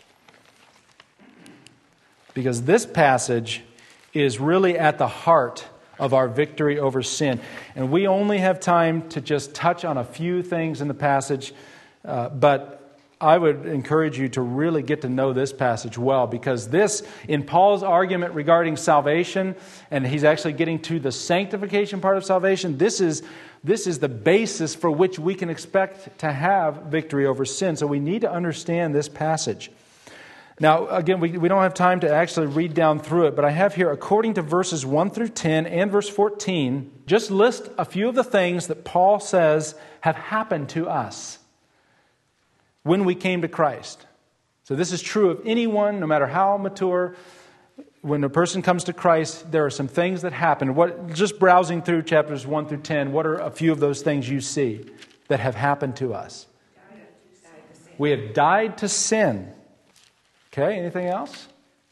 Because this passage is really at the heart of our victory over sin. And we only have time to just touch on a few things in the passage, uh, but I would encourage you to really get to know this passage well, because this, in Paul's argument regarding salvation, and he's actually getting to the sanctification part of salvation, this is, this is the basis for which we can expect to have victory over sin. So we need to understand this passage. Now, again, we, we don't have time to actually read down through it, but I have here, according to verses one through ten and verse fourteen, just list a few of the things that Paul says have happened to us when we came to Christ. So this is true of anyone, no matter how mature. When a person comes to Christ, there are some things that happen. What, just browsing through chapters one through ten, what are a few of those things you see that have happened to us? We have died to sin. Okay, anything else?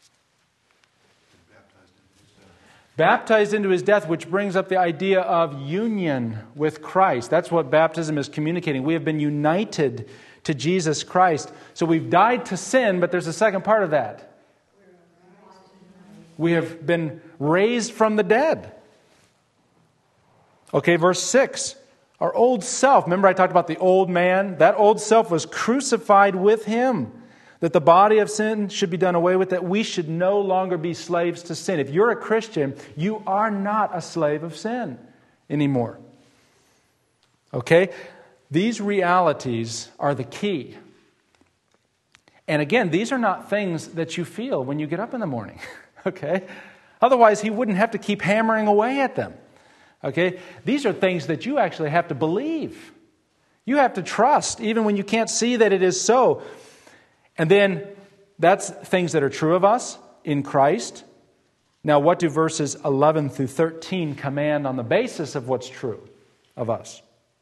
Baptized into His death, which brings up the idea of union with Christ. That's what baptism is communicating. We have been united to Jesus Christ. So we've died to sin, but there's a second part of that. We have been raised from the dead. Okay, verse six. Our old self, remember I talked about the old man? That old self was crucified with Him, that the body of sin should be done away with, that we should no longer be slaves to sin. If you're a Christian, you are not a slave of sin anymore. Okay? These realities are the key. And again, these are not things that you feel when you get up in the morning. Okay? Otherwise, he wouldn't have to keep hammering away at them. Okay? These are things that you actually have to believe. You have to trust, even when you can't see that it is so. And then, that's things that are true of us in Christ. Now, what do verses eleven through thirteen command on the basis of what's true of us?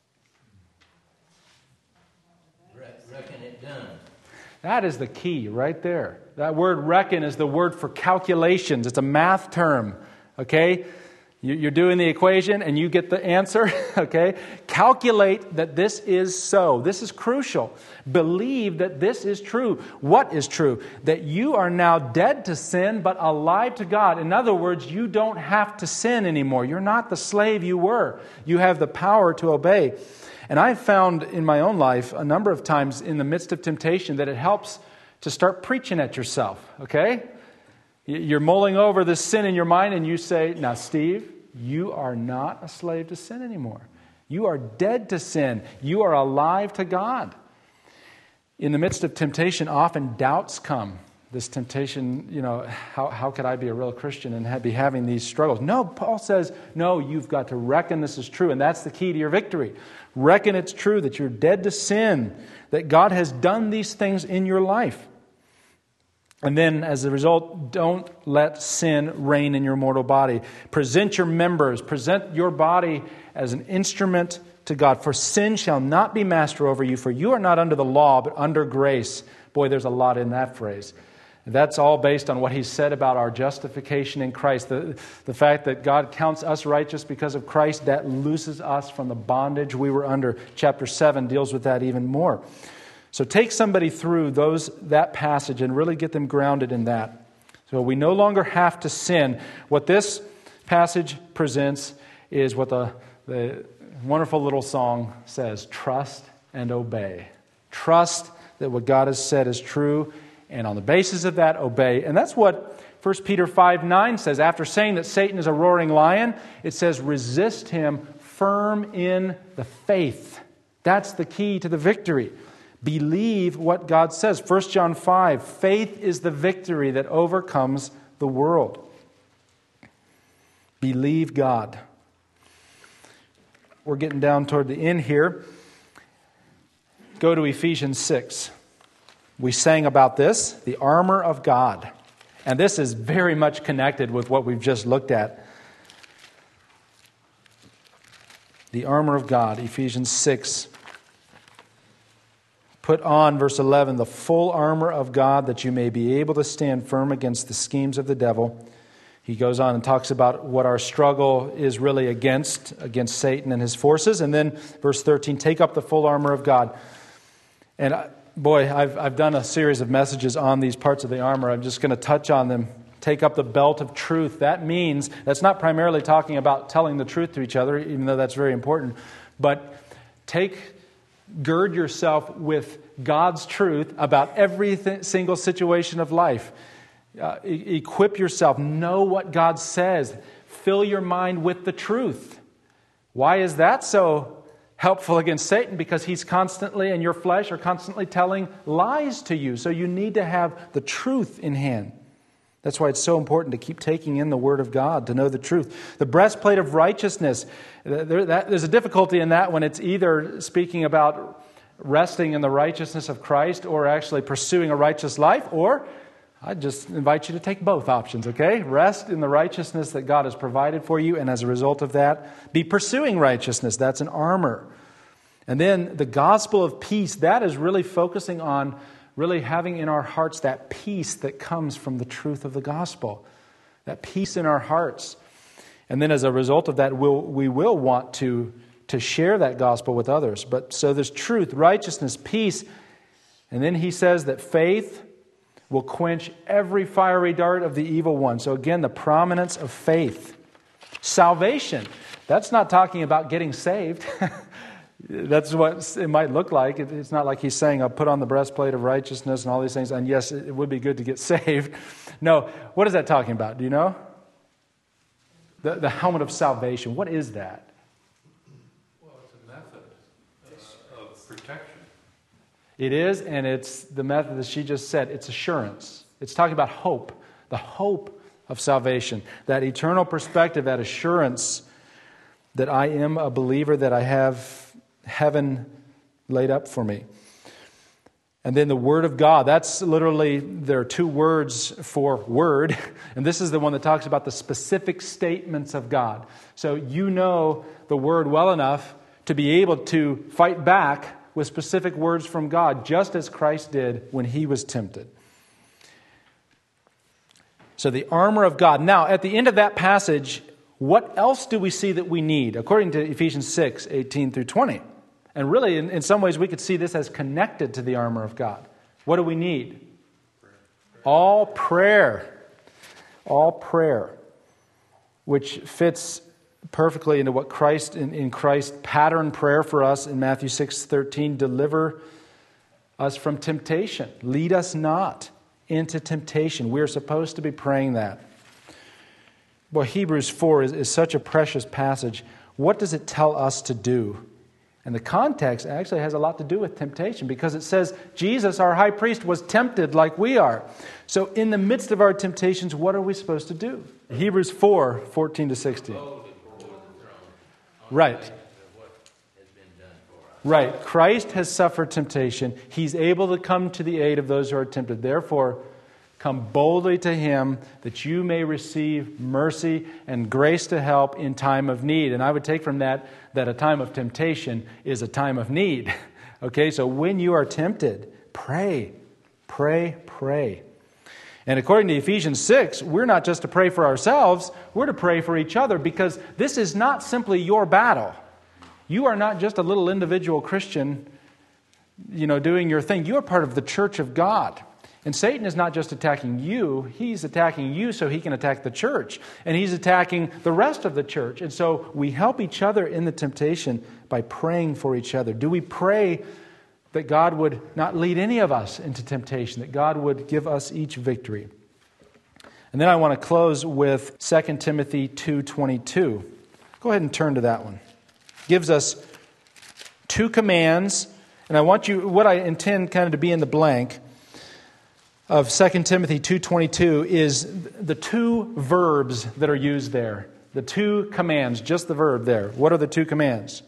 Reckon it done. That is the key right there. That word reckon is the word for calculations. It's a math term. Okay? You're doing the equation and you get the answer. Okay? Calculate that this is so. This is crucial. Believe that this is true. What is true? That you are now dead to sin but alive to God. In other words, you don't have to sin anymore. You're not the slave you were. You have the power to obey. And I've found in my own life a number of times in the midst of temptation that it helps to start preaching at yourself, okay? You're mulling over this sin in your mind and you say, now Steve, you are not a slave to sin anymore. You are dead to sin. You are alive to God. In the midst of temptation, often doubts come. This temptation, you know, how, how could I be a real Christian and have, be having these struggles? No, Paul says, no, you've got to reckon this is true. And that's the key to your victory. Reckon it's true that you're dead to sin, that God has done these things in your life. And then, as a result, don't let sin reign in your mortal body. Present your members, present your body as an instrument to God. For sin shall not be master over you, for you are not under the law, but under grace. Boy, there's a lot in that phrase. That's all based on what he said about our justification in Christ. The, the fact that God counts us righteous because of Christ, that looses us from the bondage we were under. Chapter seven deals with that even more. So take somebody through those that passage and really get them grounded in that. So we no longer have to sin. What this passage presents is what the, the wonderful little song says, trust and obey. Trust that what God has said is true, and on the basis of that, obey. And that's what First Peter five nine says. After saying that Satan is a roaring lion, it says, resist him firm in the faith. That's the key to the victory. Believe what God says. First John five, faith is the victory that overcomes the world. Believe God. We're getting down toward the end here. Go to Ephesians six. We sang about this, the armor of God. And this is very much connected with what we've just looked at. The armor of God, Ephesians six. Put on, verse eleven, the full armor of God that you may be able to stand firm against the schemes of the devil. He goes on and talks about what our struggle is really against, against Satan and his forces. And then verse thirteen, take up the full armor of God. And boy, I've, I've done a series of messages on these parts of the armor. I'm just going to touch on them. Take up the belt of truth. That means, that's not primarily talking about telling the truth to each other, even though that's very important. But take, gird yourself with God's truth about every th- single situation of life. Uh, e- equip yourself. Know what God says. Fill your mind with the truth. Why is that so helpful against Satan? Because he's constantly, and your flesh are constantly telling lies to you. So you need to have the truth in hand. That's why it's so important to keep taking in the Word of God, to know the truth. The breastplate of righteousness. There, that, there's a difficulty in that when it's either speaking about resting in the righteousness of Christ or actually pursuing a righteous life, or I just invite you to take both options, okay? Rest in the righteousness that God has provided for you, and as a result of that, be pursuing righteousness. That's an armor. And then the gospel of peace, that is really focusing on really having in our hearts that peace that comes from the truth of the gospel. That peace in our hearts. And then as a result of that, we'll, we will want to, to share that gospel with others. But so there's truth, righteousness, peace. And then he says that faith will quench every fiery dart of the evil one. So again, the prominence of faith. Salvation. That's not talking about getting saved. That's what it might look like. It's not like he's saying, I'll put on the breastplate of righteousness and all these things, and yes, it would be good to get saved. No, what is that talking about? Do you know? The, the helmet of salvation. What is that? Well, it's a method of protection. It is, and it's the method that she just said. It's assurance. It's talking about hope. The hope of salvation. That eternal perspective, that assurance that I am a believer, that I have heaven laid up for me. And then the Word of God. That's literally, there are two words for word. And this is the one that talks about the specific statements of God. So you know the Word well enough to be able to fight back with specific words from God, just as Christ did when He was tempted. So the armor of God. Now, at the end of that passage, what else do we see that we need? According to Ephesians six, eighteen through twenty. And really, in, in some ways, we could see this as connected to the armor of God. What do we need? All prayer. All prayer. Which fits perfectly into what Christ, in, in Christ's pattern prayer for us in Matthew six thirteen. Deliver us from temptation. Lead us not into temptation. We are supposed to be praying that. Well, Hebrews four is, is such a precious passage. What does it tell us to do? And the context actually has a lot to do with temptation, because it says Jesus, our high priest, was tempted like we are. So in the midst of our temptations, what are we supposed to do? Hebrews four, fourteen to sixteen. Right. Right. Christ has suffered temptation. He's able to come to the aid of those who are tempted. Therefore, come boldly to Him that you may receive mercy and grace to help in time of need. And I would take from that that a time of temptation is a time of need. Okay, so when you are tempted, pray, pray, pray. And according to Ephesians six, we're not just to pray for ourselves, we're to pray for each other, because this is not simply your battle. You are not just a little individual Christian, you know, doing your thing. You are part of the church of God. And Satan is not just attacking you, he's attacking you so he can attack the church. And he's attacking the rest of the church. And so we help each other in the temptation by praying for each other. Do we pray that God would not lead any of us into temptation, that God would give us each victory? And then I want to close with Second Timothy two twenty-two. Go ahead and turn to that one. It gives us two commands, and I want you, what I intend kind of to be in the blank of Second Timothy two twenty-two is the two verbs that are used there. The two commands, just the verb there. What are the two commands?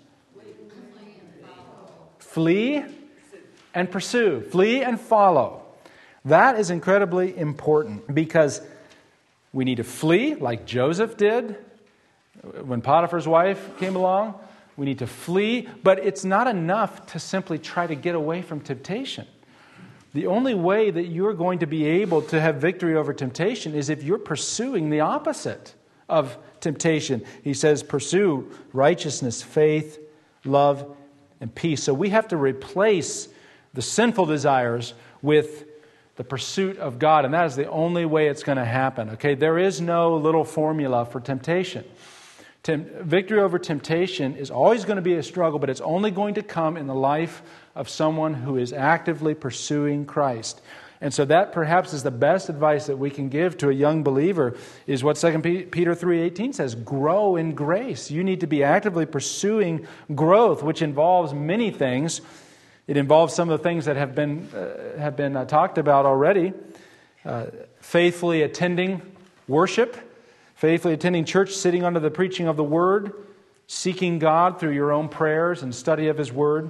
Flee and pursue. Flee and follow. That is incredibly important because we need to flee like Joseph did when Potiphar's wife came along. We need to flee, but it's not enough to simply try to get away from temptation. The only way that you're going to be able to have victory over temptation is if you're pursuing the opposite of temptation. He says, pursue righteousness, faith, love, and peace. So we have to replace the sinful desires with the pursuit of God, and that is the only way it's going to happen. Okay, there is no little formula for temptation. Tem- victory over temptation is always going to be a struggle, but it's only going to come in the life of someone who is actively pursuing Christ. And so that perhaps is the best advice that we can give to a young believer is what Second Peter three eighteen says, grow in grace. You need to be actively pursuing growth, which involves many things. It involves some of the things that have been uh, have been uh, talked about already. Uh, faithfully attending worship, faithfully attending church, sitting under the preaching of the Word, seeking God through your own prayers and study of His Word,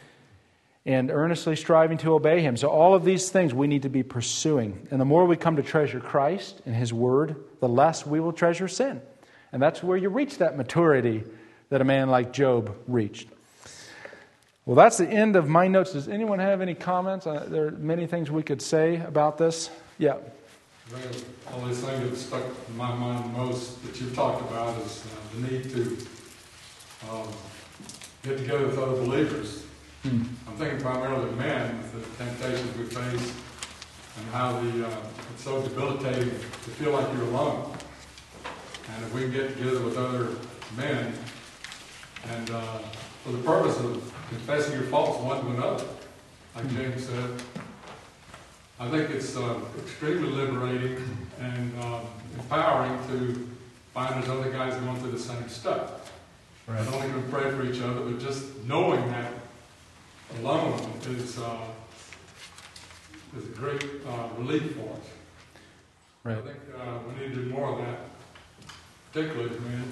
and earnestly striving to obey Him. So all of these things we need to be pursuing. And the more we come to treasure Christ and His Word, the less we will treasure sin. And that's where you reach that maturity that a man like Job reached. Well, that's the end of my notes. Does anyone have any comments? Uh, there are many things we could say about this. Yeah. The only thing that stuck in my mind most that you've talked about is uh, the need to um, get together with other believers. Hmm. I'm thinking primarily of men with the temptations we face and how the uh, it's so debilitating to feel like you're alone. And if we can get together with other men and uh, for the purpose of confessing your faults one to another, like James said, I think it's uh, extremely liberating and um, empowering to find there's other guys going through the same stuff. Right. Not only can we pray for each other, but just knowing that alone is, uh, is a great uh, relief for us. Right. I think uh, we need to do more of that, particularly as men,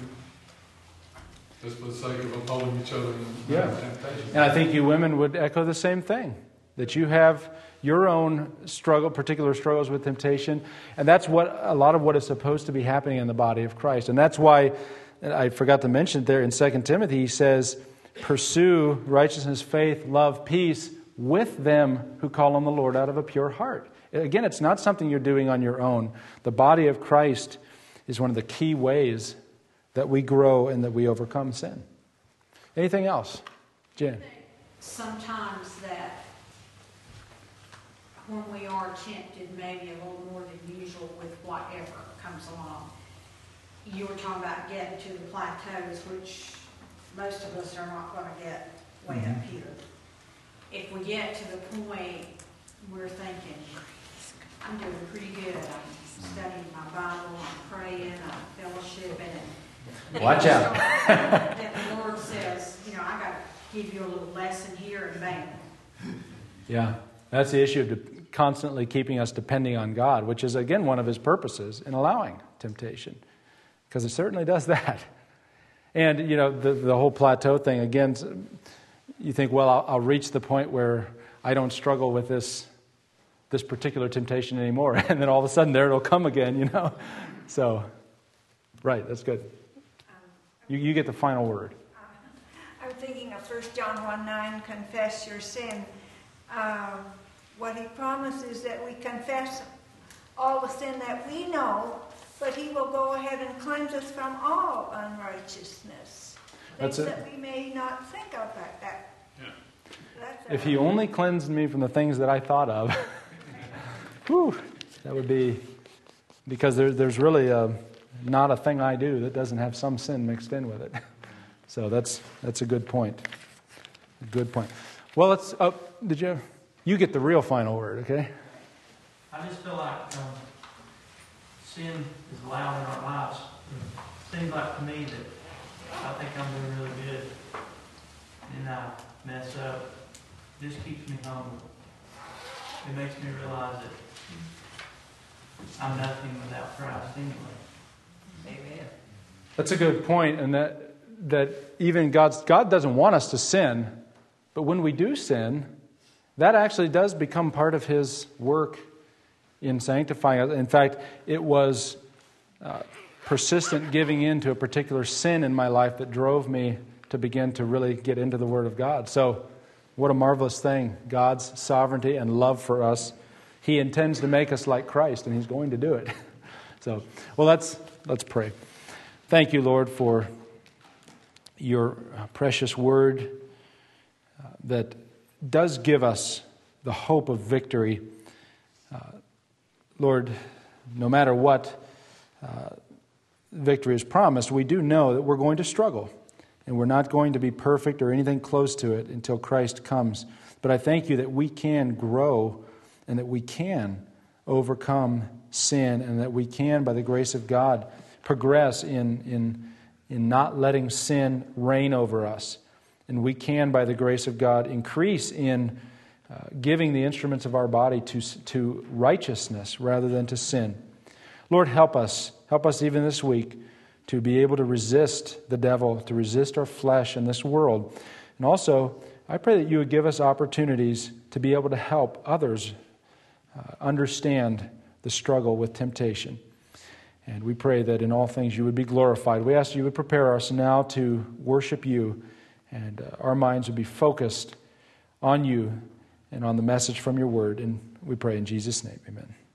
just for the sake of upholding each other in yeah. temptation. And I think you women would echo the same thing, that you have your own struggle, particular struggles with temptation, and that's what a lot of what is supposed to be happening in the body of Christ. And that's why, and I forgot to mention there in Second Timothy, he says, pursue righteousness, faith, love, peace with them who call on the Lord out of a pure heart. Again, it's not something you're doing on your own. The body of Christ is one of the key ways that we grow and that we overcome sin. Anything else? Jen? Sometimes that when we are tempted maybe a little more than usual with whatever comes along, you were talking about getting to the plateaus, which most of us are not going to get way mm-hmm. up here. If we get to the point we're thinking, I'm doing pretty good, I'm studying my Bible, I'm praying, I'm fellowshipping, and watch out. That the Lord says, you know, I got to give you a little lesson here, and bam. Yeah, that's the issue of de- constantly keeping us depending on God, which is, again, one of His purposes in allowing temptation, because it certainly does that. And, you know, the, the whole plateau thing, again, you think, well, I'll, I'll reach the point where I don't struggle with this this particular temptation anymore. And then all of a sudden there it'll come again, you know. So, right, that's good. You, you get the final word. Uh, I'm thinking of First John one nine, confess your sin. Uh, what he promises that we confess all the sin that we know, but He will go ahead and cleanse us from all unrighteousness. Things That's it. that we may not think of like that. Yeah. That's if He only cleansed me from the things that I thought of, whew, that would be, because there, there's really a, not a thing I do that doesn't have some sin mixed in with it. So that's that's a good point. A good point. Well, let's, oh, did you, you get the real final word, okay? I just feel like um, sin is allowed in our lives. It seems like to me that I think I'm doing really good, and I mess up. It just keeps me humble. It makes me realize that I'm nothing without Christ anyway. Amen. That's a good point, and that that even God's God doesn't want us to sin, but when we do sin, that actually does become part of His work in sanctifying us. In fact, it was uh, persistent giving in to a particular sin in my life that drove me to begin to really get into the Word of God. So, what a marvelous thing, God's sovereignty and love for us. He intends to make us like Christ, and He's going to do it. So, well, let's let's pray. Thank you, Lord, for your precious Word uh, that does give us the hope of victory. Uh, Lord, no matter what uh, victory is promised, we do know that we're going to struggle, and we're not going to be perfect or anything close to it until Christ comes. But I thank you that we can grow and that we can overcome sin, and that we can, by the grace of God, progress in, in, in not letting sin reign over us. And we can, by the grace of God, increase in uh, giving the instruments of our body to, to righteousness rather than to sin. Lord, help us. Help us even this week to be able to resist the devil, to resist our flesh in this world. And also, I pray that you would give us opportunities to be able to help others uh, understand the struggle with temptation. And we pray that in all things you would be glorified. We ask you would prepare us now to worship you, and uh, our minds would be focused on you and on the message from your word. And we pray in Jesus' name, amen.